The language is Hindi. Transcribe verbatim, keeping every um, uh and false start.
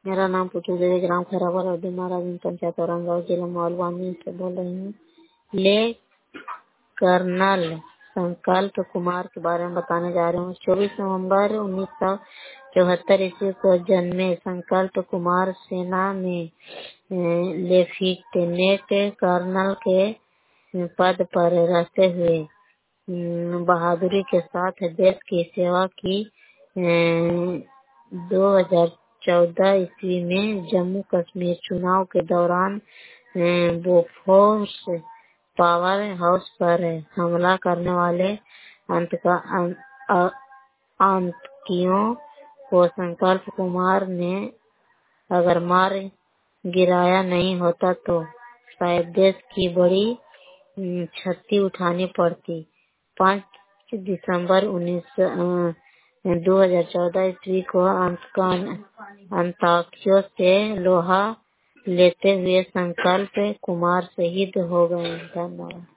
मेरा नाम पुतू देवी, ग्राम खैराबाद, अवधी महाराज पंचायत, औरंगाबाद जिला मोहलवानी से बोल रही हूँ। ले कर्नल संकल्प कुमार के बारे में बताने जा रहे हूँ। चौबीस नवंबर उन्नीस सौ चौहत्तर ईस्वी को जन्मे संकल्प कुमार सेना में लेफ्टिनेंट कर्नल के पद पर रहते हुए बहादुरी के साथ देश की सेवा की। दो हजार चौदह ईस्वी में जम्मू कश्मीर चुनाव के दौरान बोफोर्स पावर हाउस पर हमला करने वाले आतंकियों को संकल्प कुमार ने अगर मार गिराया नहीं होता तो शायद देश की बड़ी क्षति उठानी पड़ती। पाँच दिसंबर उन्नीस दो हजार चौदह ईस्वी को आतंकियों से लोहा लेते हुए संकल्प कुमार शहीद हो गए। धन्यवाद।